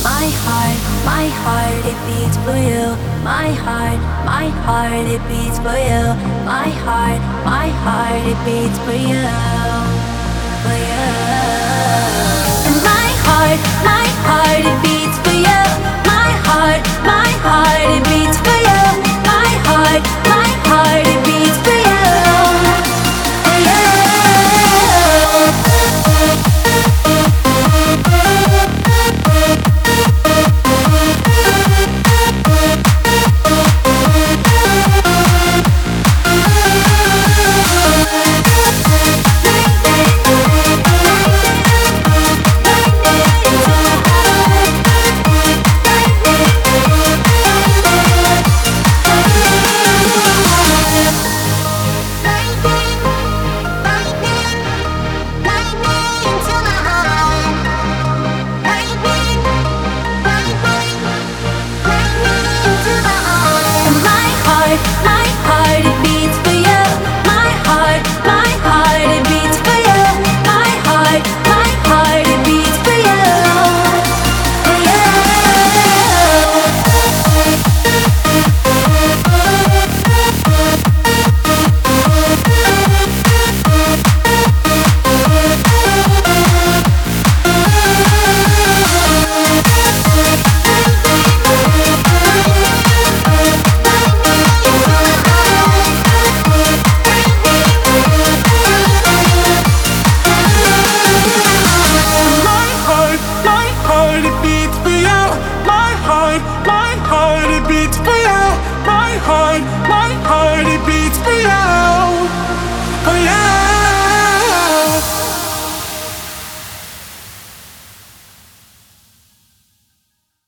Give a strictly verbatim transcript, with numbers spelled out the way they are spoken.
My heart, my heart, it beats for you. My heart, my heart, it beats for you. My heart, my heart, it beats for you.